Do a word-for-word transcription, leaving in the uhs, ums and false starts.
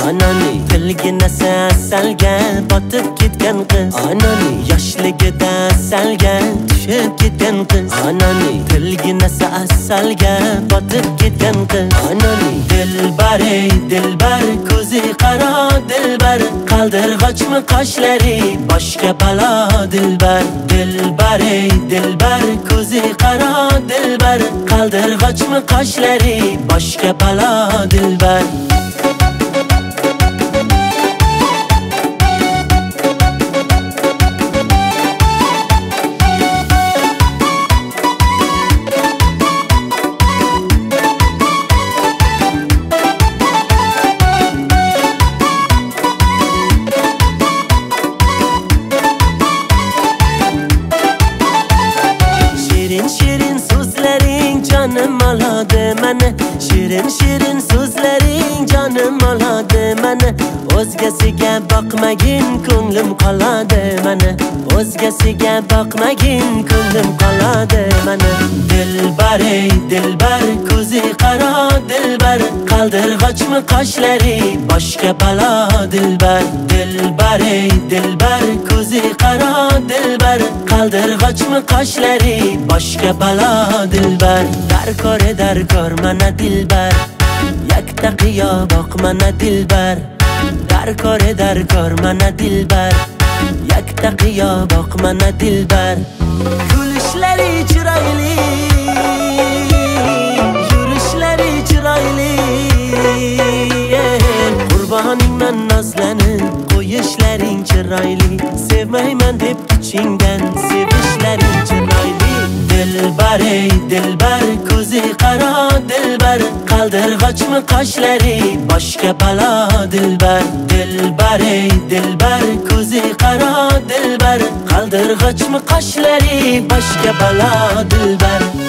Anani tilgina salga botib ketgan qiz. Anani yoshligida salga tushib ketgan qiz. Anani tilgina salga botib ketgan qiz. Anani dilbar ey dilbar ko'zi qaro dilbar qaldirg'ochmi qoshlari boshga balo dilbar. Dilbar ey dilbar ko'zi qaro dilbar qaldirg'ochmi qoshlari boshga balo dilbar. Canım aladı məni, şirin şirin sözlərin canım aladı məni. O'zgasiga boqmagin ko'nglim qoladi məni. O'zgasiga boqmagin ko'nglim qoladi məni. Dilbar ey dilbar ko'zi qaro dilbar qaldirg'ochmi qoshlari boshga balo dilbar. Dilbar ey dilbar ko'zi qaro dilbar qaldirg'ochmi qoshlari boshga balo dilbar. Darkor darkor mana dilbar yakta qiyo boq mana dilbar. Darkor darkor mana dilbar yakta qiyo boq mana dilbar. Kulishlari chiroyli yurishlari chiroyli qurboningman nozlanib qo'yishlaring chiroyli. Sevmayman deb ichingdan sevishlaring chiroyli. Dilbar ey dilbar ko'zi qaro dilbar qaldirg'ochmi qoshlari boshga balo dilbar. Dilbar ey dilbar ko'zi qaro dilbar qaldirg'ochmi qoshlari boshga balo dilbar.